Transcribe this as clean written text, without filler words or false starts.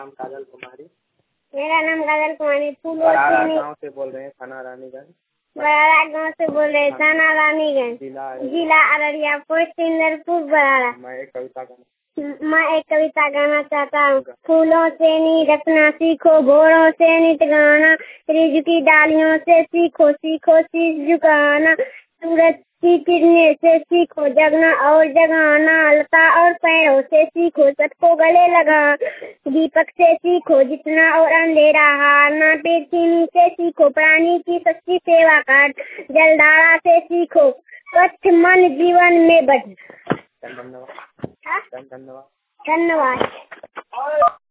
नाम काजल कुमारी। मेरा नाम काजल कुमारी। बराड़ा गाँव से बोल रहे हैं, थाना रानीगंज। बराड़ा गाँव से बोल रहे हैं, थाना रानीगंज, जिला अररिया, पोस्ट इंदरपुर, बराड़ा। मैं एक कविता गाना चाहता हूँ। फूलों से नींद रखना सीखो, भोरों से नित गाना, रिज की डालियों से सीखो सीखो शीश झुकाना, सूरज की किरणें से सीखो जगना और जगाना, लता और पैरों से सीखो सबको गले लगा, दीपक से सीखो जितना और अंधेरा हारना, पृथ्वी से सीखो प्राणी की सच्ची सेवा कर, जलधारा से सीखो स्वच्छ मन जीवन में बढ़। धन्यवाद। धन्यवाद।